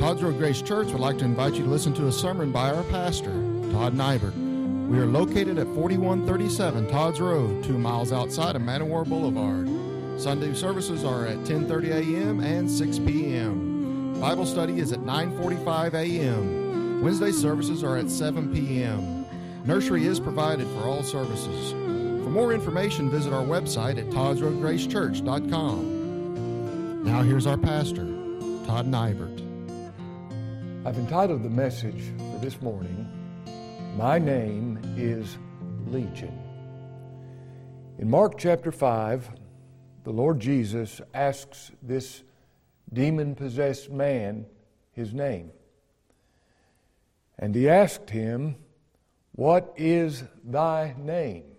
Todd's Road Grace Church would like to invite you to listen to a sermon by our pastor, Todd Nybert. We are located at 4137 Todd's Road, 2 miles outside of Man O' War Boulevard. Sunday services are at 10:30 a.m. and 6 p.m. Bible study is at 9:45 a.m. Wednesday services are at 7 p.m. Nursery is provided for all services. For more information, visit our website at toddsroadgracechurch.com. Now here's our pastor, Todd Nybert. I've entitled the message for this morning, My Name is Legion. In Mark chapter 5, the Lord Jesus asks this demon-possessed man his name. And he asked him, "What is thy name?"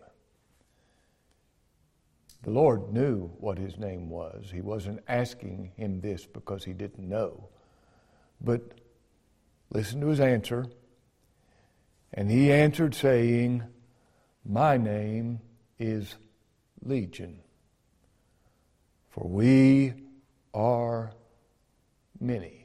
The Lord knew what his name was. He wasn't asking him this because he didn't know. But listen to his answer. And he answered, saying, "My name is Legion, for we are many."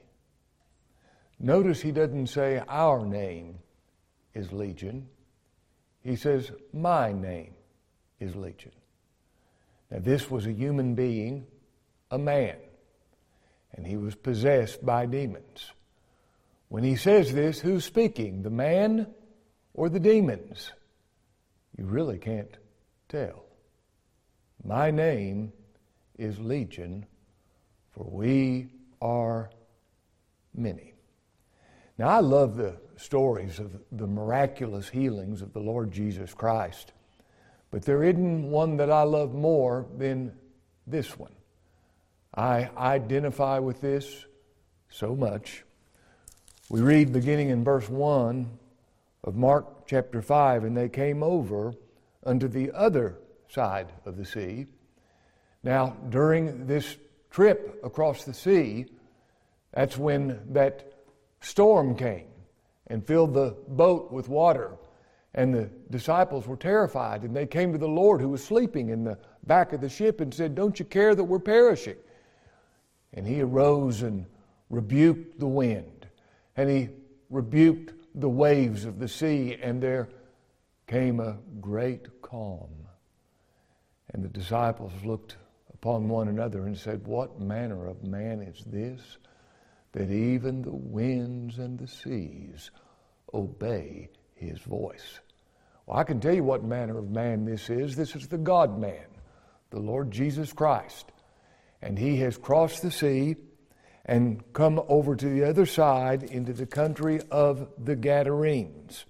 Notice he doesn't say our name is Legion. He says, my name is Legion. Now this was a human being, a man, and he was possessed by demons. When he says this, who's speaking, the man or the demons? You really can't tell. My name is Legion, for we are many. Now, I love the stories of the miraculous healings of the Lord Jesus Christ, but there isn't one that I love more than this one. I identify with this so much. We read beginning in verse 1 of Mark chapter 5, and they came over unto the other side of the sea. Now, during this trip across the sea, that's when that storm came and filled the boat with water. And the disciples were terrified, and they came to the Lord, who was sleeping in the back of the ship, and said, "Don't you care that we're perishing?" And he arose and rebuked the wind, and he rebuked the waves of the sea, and there came a great calm. And the disciples looked upon one another and said, "What manner of man is this, that even the winds and the seas obey his voice?" Well, I can tell you what manner of man this is. This is the God-man, the Lord Jesus Christ. And he has crossed the sea and come over to the other side into the country of the Gadarenes.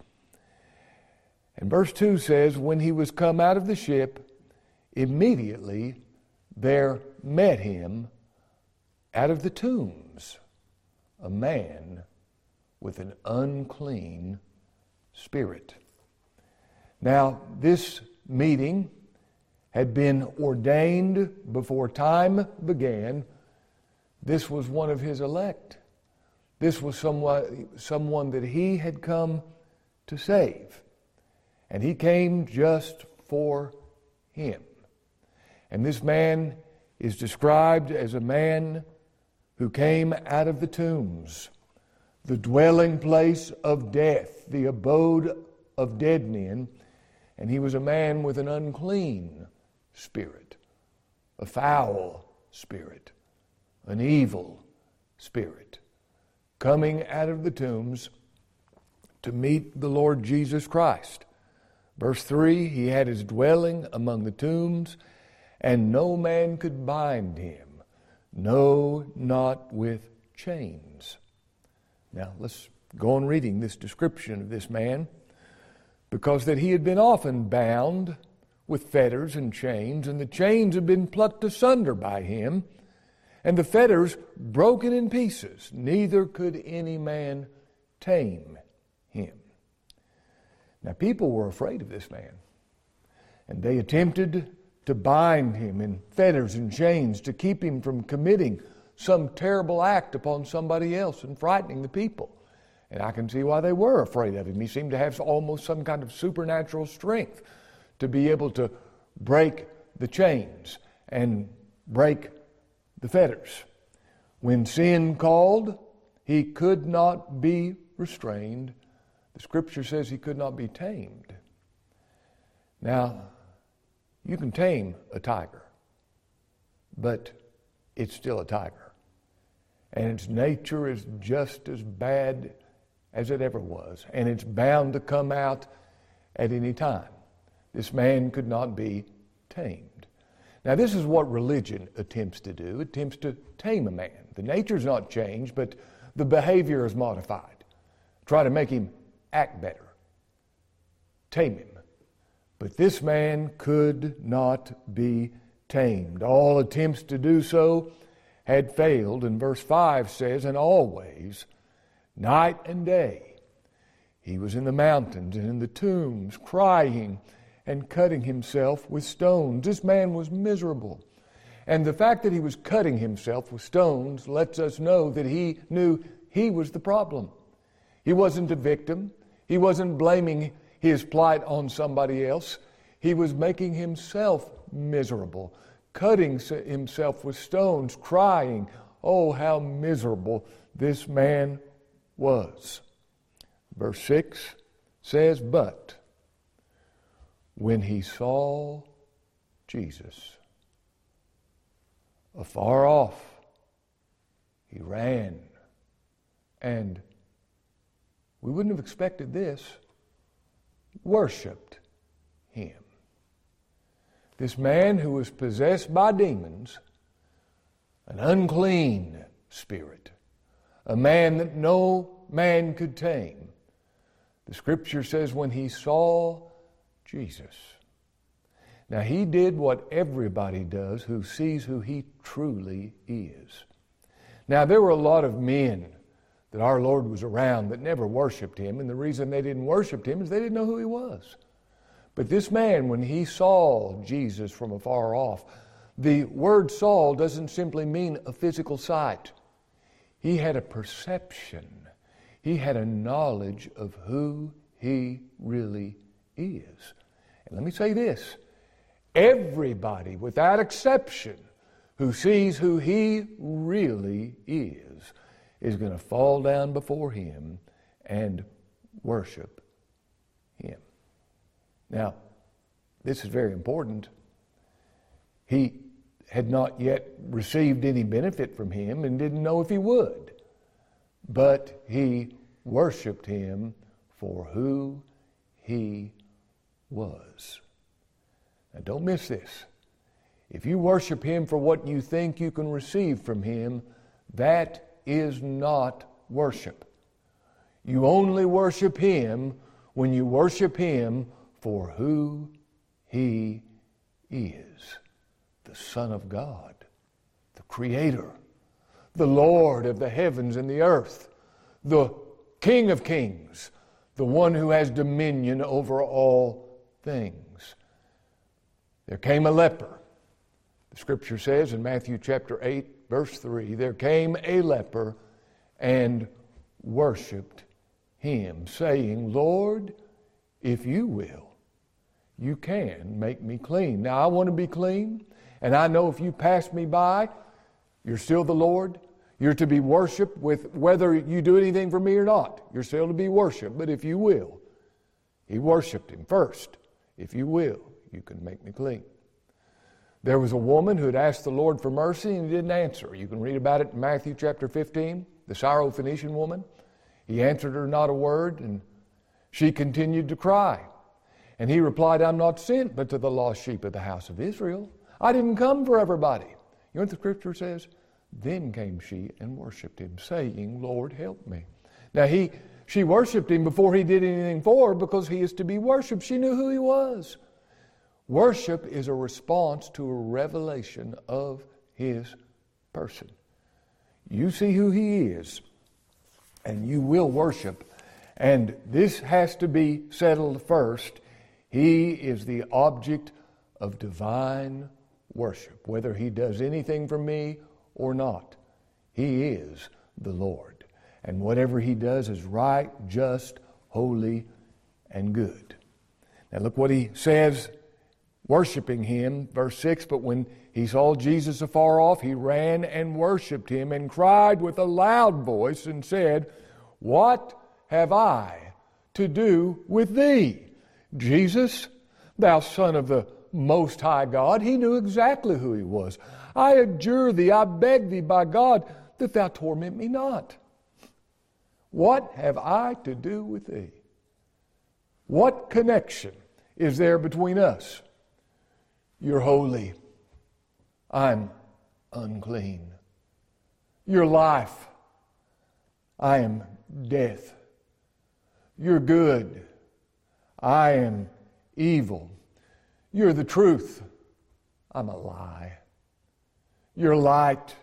And verse 2 says, when he was come out of the ship, immediately there met him out of the tombs a man with an unclean spirit. Now, this meeting had been ordained before time began. This was one of his elect. This was someone that he had come to save. And he came just for him. And this man is described as a man who came out of the tombs, the dwelling place of death, the abode of dead men, and he was a man with an unclean spirit, a foul spirit, an evil spirit, coming out of the tombs to meet the Lord Jesus Christ. Verse 3, he had his dwelling among the tombs, and no man could bind him, no, not with chains. Now, let's go on reading this description of this man, because that he had been often bound with fetters and chains, and the chains had been plucked asunder by him, and the fetters broken in pieces. Neither could any man tame him. Now, people were afraid of this man, and they attempted to bind him in fetters and chains to keep him from committing some terrible act upon somebody else and frightening the people. And I can see why they were afraid of him. He seemed to have almost some kind of supernatural strength to be able to break the chains and break the fetters. When sin called, he could not be restrained. The Scripture says he could not be tamed. Now, you can tame a tiger, but it's still a tiger. And its nature is just as bad as it ever was. And it's bound to come out at any time. This man could not be tamed. Now, this is what religion attempts to do. It attempts to tame a man. The nature's not changed, but the behavior is modified. Try to make him act better. Tame him. But this man could not be tamed. All attempts to do so had failed. And verse 5 says, and always, night and day, he was in the mountains and in the tombs, crying and cutting himself with stones. This man was miserable. And the fact that he was cutting himself with stones lets us know that he knew he was the problem. He wasn't a victim. He wasn't blaming his plight on somebody else. He was making himself miserable, cutting himself with stones, crying, oh, how miserable this man was. Verse 6 says, but when he saw Jesus afar off, he ran. And we wouldn't have expected this. Worshipped him. This man who was possessed by demons, an unclean spirit, a man that no man could tame. The Scripture says when he saw Jesus. Now he did what everybody does who sees who he truly is. Now there were a lot of men that our Lord was around that never worshiped him, and the reason they didn't worship him is they didn't know who he was. But this man, when he saw Jesus from afar off, the word saw doesn't simply mean a physical sight. He had a perception. He had a knowledge of who he really is. And let me say this. Everybody, without exception, who sees who he really is going to fall down before him and worship him. Now, this is very important. He had not yet received any benefit from him and didn't know if he would. But he worshiped him for who he was. Now, don't miss this. If you worship him for what you think you can receive from him, that is not worship. You only worship him when you worship him for who he is. The Son of God, the Creator, the Lord of the heavens and the earth, the King of kings, the one who has dominion over all things. There came a leper. The Scripture says in Matthew chapter 8, verse 3, there came a leper and worshiped him, saying, Lord, if you will, you can make me clean. Now, I want to be clean, and I know if you pass me by, you're still the Lord. You're to be worshiped with whether you do anything for me or not. You're still to be worshiped, but if you will, he worshiped him first. If you will, you can make me clean. There was a woman who had asked the Lord for mercy and he didn't answer. You can read about it in Matthew chapter 15, the Syrophoenician woman. He answered her not a word, and she continued to cry. And he replied, I'm not sent but to the lost sheep of the house of Israel. I didn't come for everybody. You know what the Scripture says? Then came she and worshiped him, saying, Lord, help me. Now she worshiped him before he did anything for her because he is to be worshiped. She knew who he was. Worship is a response to a revelation of his person. You see who he is, and you will worship. And this has to be settled first. He is the object of divine worship, whether he does anything for me or not. He is the Lord. And whatever he does is right, just, holy, and good. Now look what he says worshiping him. Verse 6, but when he saw Jesus afar off, he ran and worshiped him and cried with a loud voice and said, what have I to do with thee, Jesus, thou Son of the Most High God? He knew exactly who he was. I adjure thee, I beg thee by God, that thou torment me not. What have I to do with thee? What connection is there between us? You're holy. I'm unclean. You're life. I am death. You're good. I am evil. You're the truth. I'm a lie. You're light.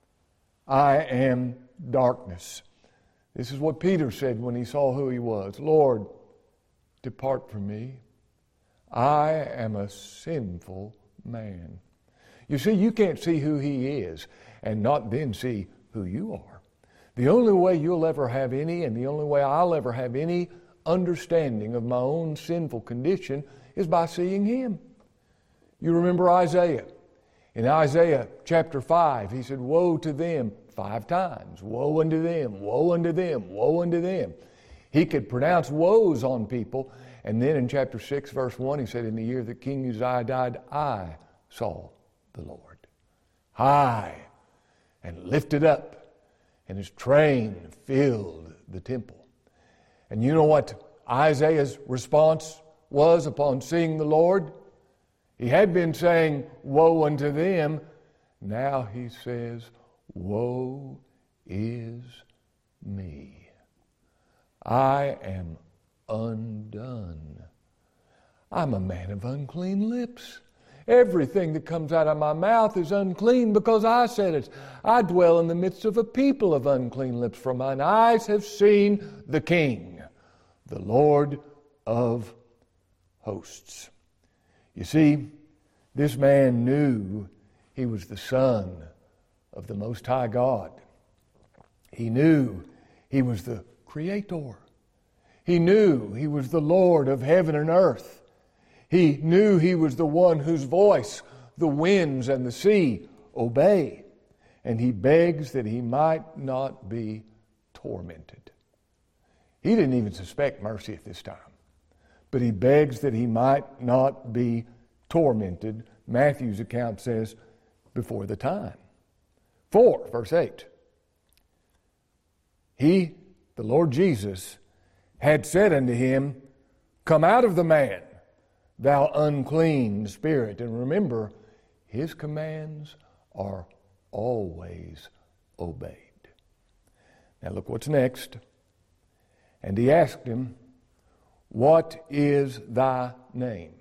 I am darkness. This is what Peter said when he saw who he was. Lord, depart from me. I am a sinful man. You see, you can't see who he is and not then see who you are. The only way you'll ever have any, and the only way I'll ever have any understanding of my own sinful condition is by seeing him. You remember Isaiah. In Isaiah chapter 5, he said, woe to them 5 times. Woe unto them, woe unto them, woe unto them. He could pronounce woes on people. And then in chapter 6, verse 1, he said, in the year that King Uzziah died, I saw the Lord high and lifted up, and his train filled the temple. And you know what Isaiah's response was upon seeing the Lord? He had been saying, woe unto them. Now he says, woe is me. I am undone. I'm a man of unclean lips. Everything that comes out of my mouth is unclean because I said it. I dwell in the midst of a people of unclean lips, for mine eyes have seen the King, the Lord of hosts. You see, this man knew he was the Son of the Most High God. He knew he was the Creator. He knew he was the Lord of heaven and earth. He knew he was the one whose voice the winds and the sea obey. And he begs that he might not be tormented. He didn't even suspect mercy at this time, but he begs that he might not be tormented. Matthew's account says, before the time. 4, verse 8. He, the Lord Jesus, had said unto him, come out of the man, thou unclean spirit. And remember, his commands are always obeyed. Now look what's next. And he asked him, what is thy name?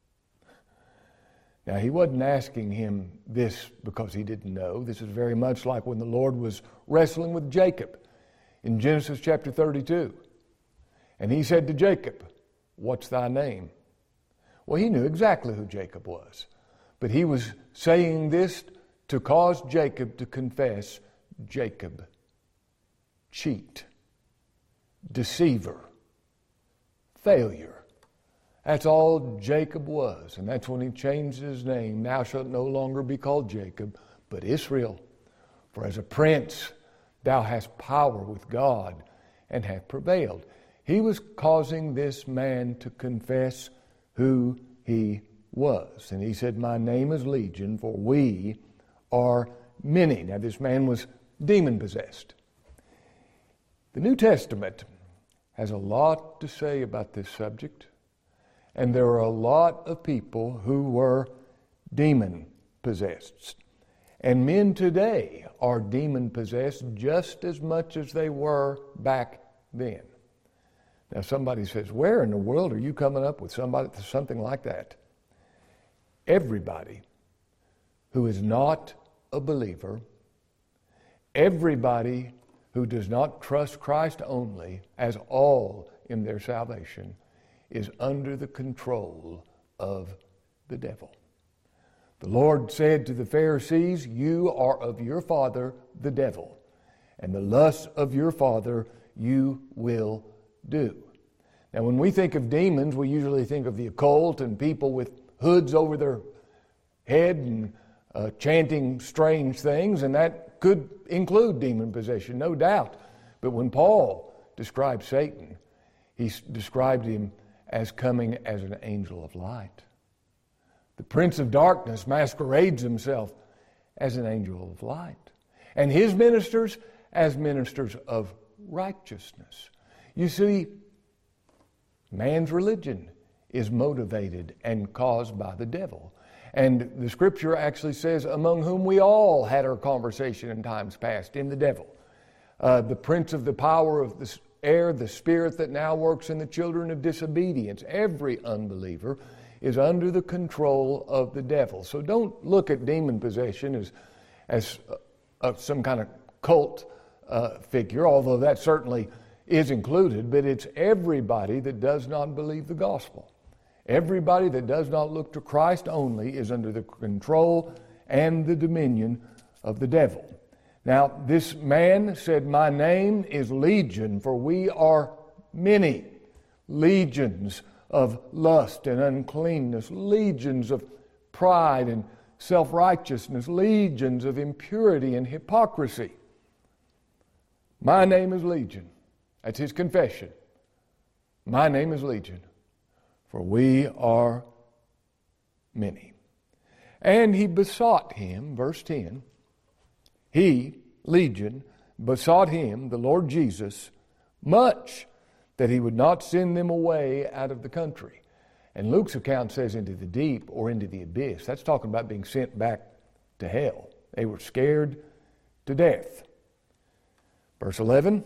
Now, he wasn't asking him this because he didn't know. This is very much like when the Lord was wrestling with Jacob in Genesis chapter 32. And he said to Jacob, what's thy name? Well, he knew exactly who Jacob was. But he was saying this to cause Jacob to confess, Jacob, cheat, deceiver, failure. That's all Jacob was. And that's when he changed his name. Thou shalt no longer be called Jacob, but Israel. For as a prince, thou hast power with God and have prevailed. He was causing this man to confess who he was. And he said, my name is Legion, for we are many. Now this man was demon-possessed. The New Testament has a lot to say about this subject. And there are a lot of people who were demon-possessed. And men today are demon-possessed just as much as they were back then. Now somebody says, where in the world are you coming up with something like that? Everybody who is not a believer, everybody who does not trust Christ only as all in their salvation is under the control of the devil. The Lord said to the Pharisees, you are of your father, the devil, and the lusts of your father you will do. Now, when we think of demons, we usually think of the occult and people hoods over their head and chanting strange things, and that could include demon possession, no doubt. But when Paul described Satan, he described him as coming as an angel of light. The prince of darkness masquerades himself as an angel of light, and his ministers as ministers of righteousness. You see, man's religion is motivated and caused by the devil. And the Scripture actually says, among whom we all had our conversation in times past, in the devil. The prince of the power of the air, the spirit that now works in the children of disobedience. Every unbeliever is under the control of the devil. So don't look at demon possession as some kind of cult figure, although that certainly is included, but it's everybody that does not believe the gospel. Everybody that does not look to Christ only is under the control and the dominion of the devil. Now, this man said, "My name is Legion, for we are many." Legions of lust and uncleanness, legions of pride and self-righteousness, legions of impurity and hypocrisy. My name is Legion. That's his confession. My name is Legion, for we are many. And he besought him, verse 10, he, Legion, besought him, the Lord Jesus, much that he would not send them away out of the country. And Luke's account says into the deep or into the abyss. That's talking about being sent back to hell. They were scared to death. Verse 11,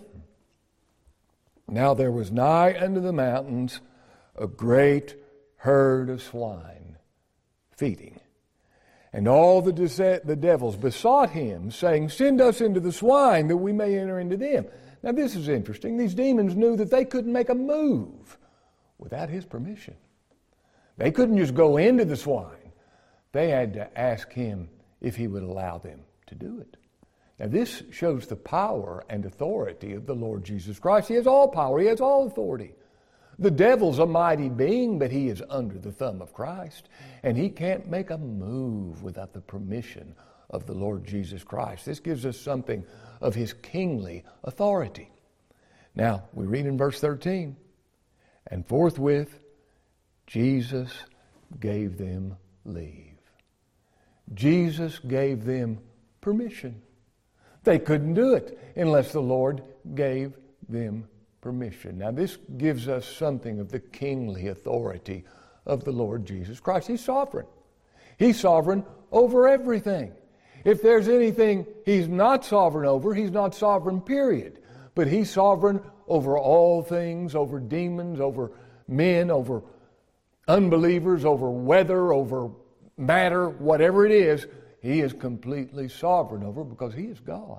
now there was nigh unto the mountains a great herd of swine feeding. And all the devils besought him, saying, send us into the swine that we may enter into them. Now this is interesting. These demons knew that they couldn't make a move without his permission. They couldn't just go into the swine. They had to ask him if he would allow them to do it. Now this shows the power and authority of the Lord Jesus Christ. He has all power. He has all authority. The devil's a mighty being, but he is under the thumb of Christ. And he can't make a move without the permission of the Lord Jesus Christ. This gives us something of his kingly authority. Now, we read in verse 13, and forthwith Jesus gave them leave. Jesus gave them permission. They couldn't do it unless the Lord gave them permission. Now this gives us something of the kingly authority of the Lord Jesus Christ. He's sovereign. He's sovereign over everything. If there's anything he's not sovereign over, he's not sovereign, period. But he's sovereign over all things, over demons, over men, over unbelievers, over weather, over matter, whatever it is, he is completely sovereign over because he is God.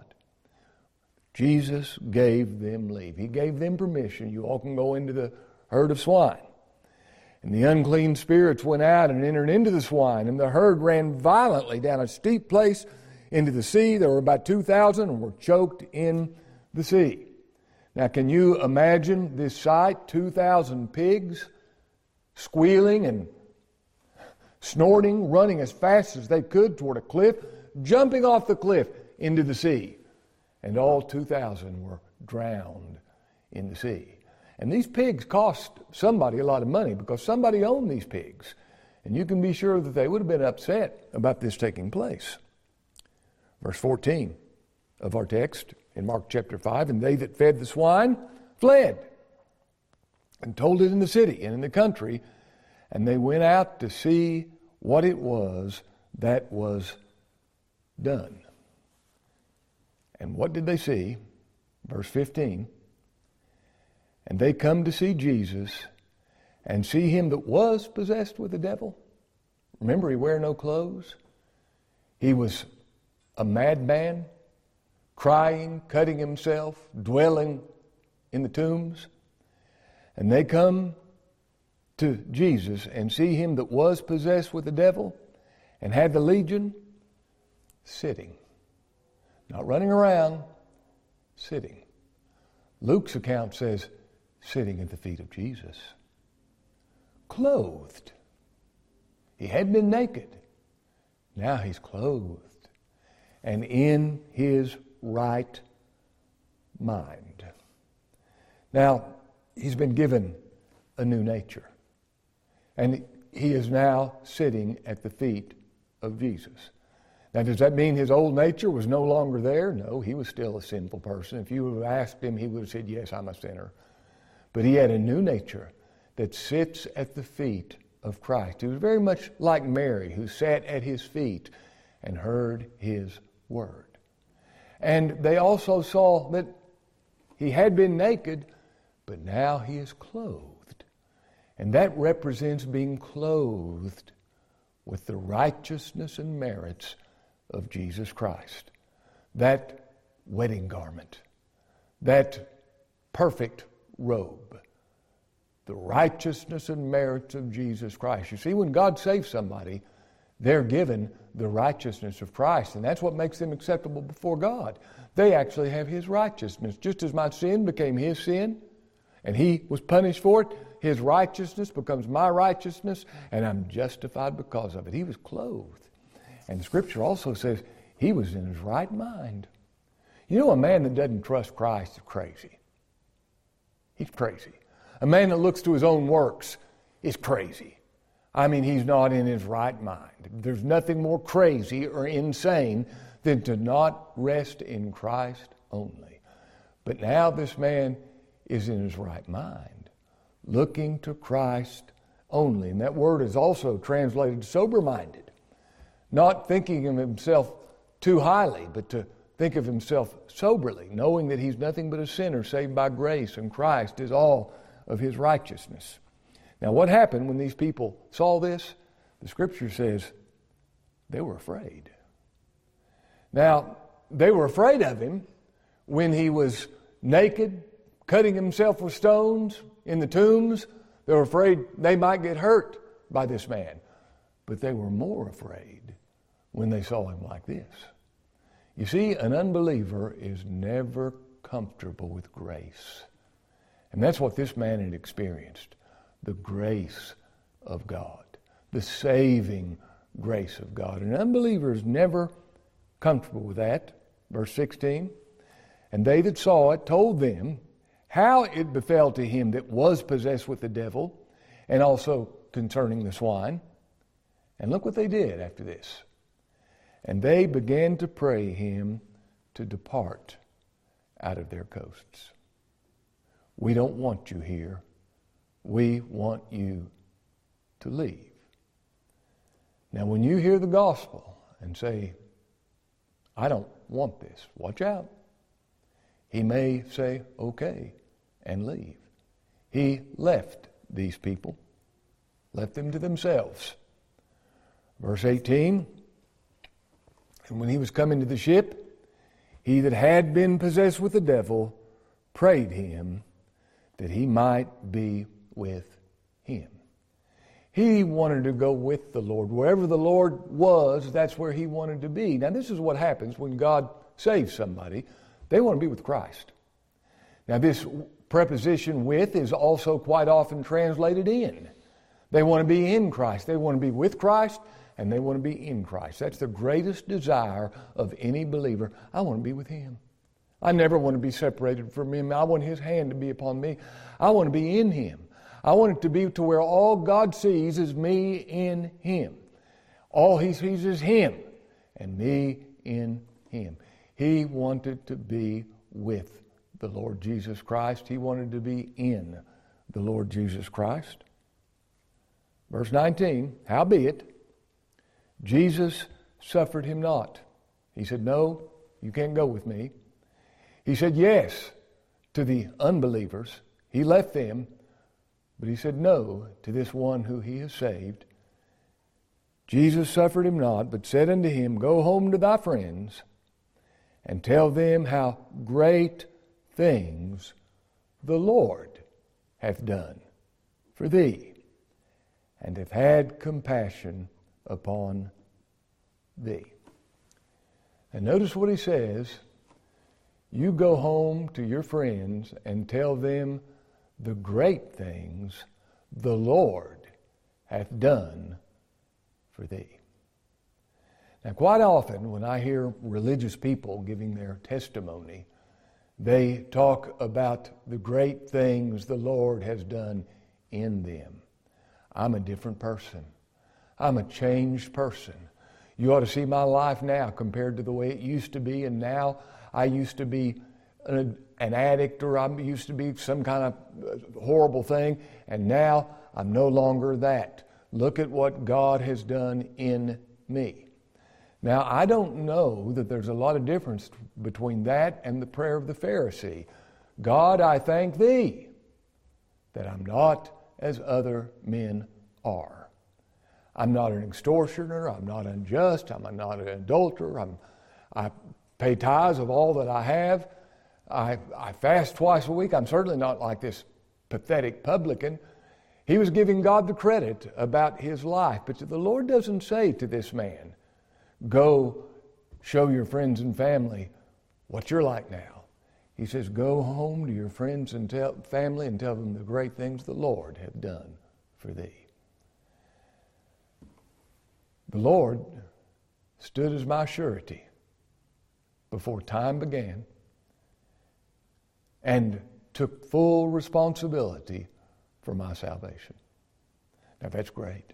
Jesus gave them leave. He gave them permission. You all can go into the herd of swine. And the unclean spirits went out and entered into the swine, and the herd ran violently down a steep place into the sea. There were about 2,000 and were choked in the sea. Now, can you imagine this sight? 2,000 pigs squealing and snorting, running as fast as they could toward a cliff, jumping off the cliff into the sea. And all 2,000 were drowned in the sea. And these pigs cost somebody a lot of money because somebody owned these pigs. And you can be sure that they would have been upset about this taking place. Verse 14 of our text in Mark chapter 5, and they that fed the swine fled and told it in the city and in the country, and they went out to see what it was that was done. And what did they see? Verse 15. And they come to see Jesus and see him that was possessed with the devil. Remember, he wore no clothes. He was a madman, crying, cutting himself, dwelling in the tombs. And they come to Jesus and see him that was possessed with the devil and had the legion sitting. Not running around, sitting. Luke's account says sitting at the feet of Jesus. Clothed. He had been naked. Now he's clothed and in his right mind. Now, he's been given a new nature. And he is now sitting at the feet of Jesus. Now, does that mean his old nature was no longer there? No, he was still a sinful person. If you would have asked him, he would have said, yes, I'm a sinner. But he had a new nature that sits at the feet of Christ. He was very much like Mary, who sat at his feet and heard his word. And they also saw that he had been naked, but now he is clothed. And that represents being clothed with the righteousness and merits of Jesus Christ. That wedding garment, that perfect robe, the righteousness and merits of Jesus Christ. You see, when God saves somebody, they're given the righteousness of Christ, and that's what makes them acceptable before God. They actually have his righteousness. Just as my sin became his sin, and he was punished for it, his righteousness becomes my righteousness, and I'm justified because of it. He was clothed. And Scripture also says he was in his right mind. You know, a man that doesn't trust Christ is crazy. He's crazy. A man that looks to his own works is crazy. I mean, he's not in his right mind. There's nothing more crazy or insane than to not rest in Christ only. But now this man is in his right mind, looking to Christ only. And that word is also translated sober-minded, not thinking of himself too highly, but to think of himself soberly, knowing that he's nothing but a sinner saved by grace, and Christ is all of his righteousness. Now, what happened when these people saw this? The Scripture says they were afraid. Now, they were afraid of him when he was naked, cutting himself with stones in the tombs. They were afraid they might get hurt by this man. But they were more afraid when they saw him like this. You see, an unbeliever is never comfortable with grace. And that's what this man had experienced. The grace of God. The saving grace of God. An unbeliever is never comfortable with that. Verse 16. And they that saw it told them how it befell to him that was possessed with the devil, and also concerning the swine. And look what they did after this. And they began to pray him to depart out of their coasts. We don't want you here. We want you to leave. Now, when you hear the gospel and say, I don't want this, watch out. He may say, okay, and leave. He left these people, left them to themselves. Verse 18, and when he was coming to the ship, he that had been possessed with the devil prayed him that he might be with him. He wanted to go with the Lord. Wherever the Lord was, that's where he wanted to be. Now, this is what happens when God saves somebody. They want to be with Christ. Now, this preposition with is also quite often translated in. They want to be in Christ. They want to be with Christ, and they want to be in Christ. That's the greatest desire of any believer. I want to be with him. I never want to be separated from him. I want his hand to be upon me. I want to be in him. I want it to be to where all God sees is me in him. All he sees is him and me in him. He wanted to be with the Lord Jesus Christ. He wanted to be in the Lord Jesus Christ. Verse 19, howbeit, Jesus suffered him not. He said, no, you can't go with me. He said yes to the unbelievers. He left them, but he said no to this one who he has saved. Jesus suffered him not, but said unto him, go home to thy friends and tell them how great things the Lord hath done for thee, and hath had compassion upon thee. And notice what he says. You go home to your friends and tell them the great things the Lord hath done for thee. Now, quite often when I hear religious people giving their testimony, they talk about the great things the Lord has done in them. I'm a different person. I'm a changed person. You ought to see my life now compared to the way it used to be, and now I used to be an addict, or I used to be some kind of horrible thing, and now I'm no longer that. Look at what God has done in me. Now, I don't know that there's a lot of difference between that and the prayer of the Pharisee. God, I thank thee that I'm not as other men are. I'm not an extortioner, I'm not unjust, I'm not an adulterer, I pay tithes of all that I have, I fast twice a week. I'm certainly not like this pathetic publican. He was giving God the credit about his life, but the Lord doesn't say to this man, go show your friends and family what you're like now. He says, go home to your friends and family and tell them the great things the Lord hath done for thee. The Lord stood as my surety before time began and took full responsibility for my salvation. Now that's great.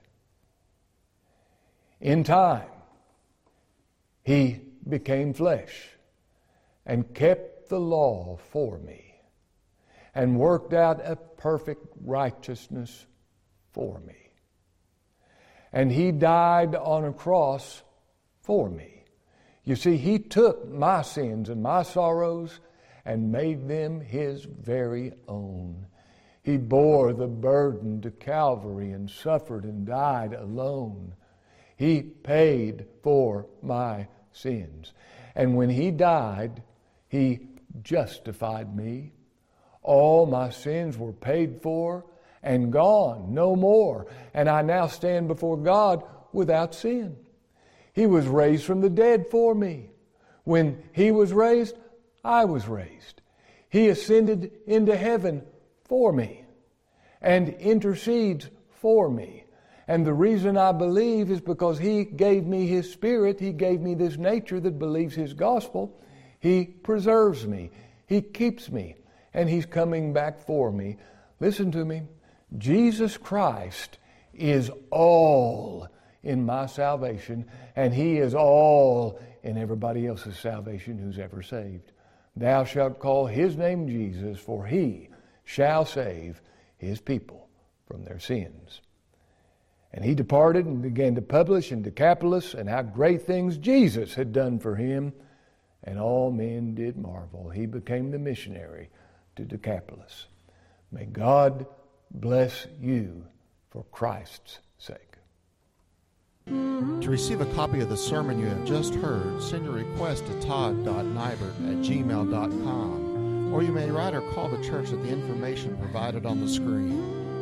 In time, He became flesh and kept the law for me and worked out a perfect righteousness for me. And He died on a cross for me. You see, He took my sins and my sorrows and made them His very own. He bore the burden to Calvary and suffered and died alone. He paid for my sins. And when He died, He justified me. All my sins were paid for and gone, no more. And I now stand before God without sin. He was raised from the dead for me. When He was raised, I was raised. He ascended into heaven for me and intercedes for me. And the reason I believe is because He gave me His Spirit. He gave me this nature that believes His gospel. He preserves me. He keeps me. And He's coming back for me. Listen to me. Jesus Christ is all in my salvation, and He is all in everybody else's salvation who's ever saved. Thou shalt call His name Jesus, for He shall save His people from their sins. And He departed and began to publish in Decapolis and how great things Jesus had done for Him, and all men did marvel. He became the missionary to Decapolis. May God bless you for Christ's sake. To receive a copy of the sermon you have just heard, send your request to todd.nybert@gmail.com, or you may write or call the church at the information provided on the screen.